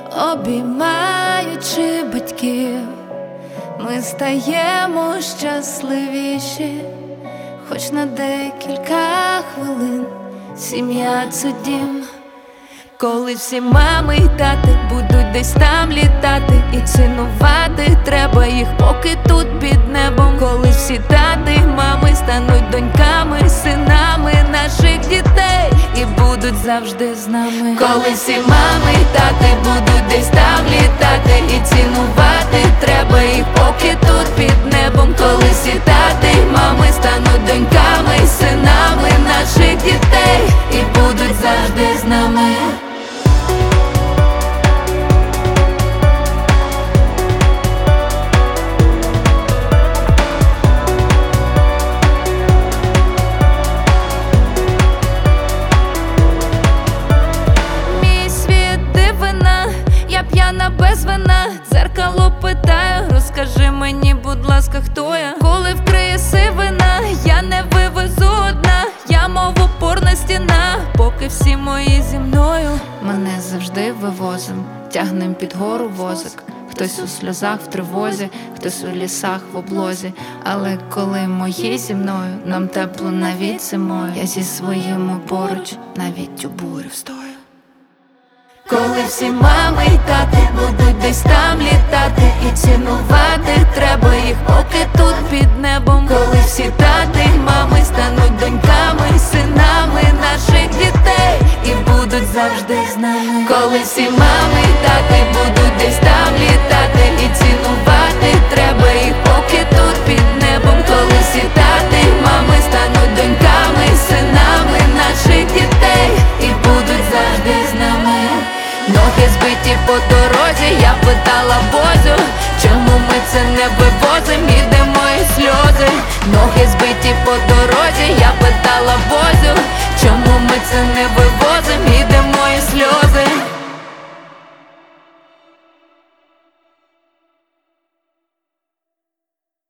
обіймаючи батьків, ми стаємо щасливіші, хоч на декілька хвилин. Сім'я – це дім. Коли всі мами й тати будуть десь там літати, і цінувати треба їх, поки тут під небом. Коли всі тати й мами стануть доньками, синами наших дітей і будуть завжди з нами. Коли всі мами й тати будуть десь там літати, і цінувати треба їх, поки тут під небом. Коли всі тати й мами стануть доньками, синами наших дітей і будуть завжди з нами. П'яна без вина, дзеркало питаю, розкажи мені, будь ласка, хто я? Коли вкриє сивина, я не вивезу одна, я мов опорна стіна, поки всі мої зі мною. Мене завжди вивозим, тягнем під гору возик. Хтось у сльозах в тривозі, хтось у лісах в облозі. Але коли мої зі мною, нам тепло навіть зимою. Я зі своїми поруч, навіть у бурі встою. Коли всі мами й тати будуть десь там літати, і цінувати треба їх, поки тут під небом. Коли всі тати й мами стануть доньками, синами наших дітей і будуть завжди з нами. Коли всі мами й тати будуть десь там літати, і цінувати треба їх, поки тут під небом. Коли всі тати й мами стануть доньками, синами наших дітей і будуть завжди з нами. Ноги збиті по дорозі, я питала Бозю, чому ми це не вивозим, ідемо і сльози. Ноги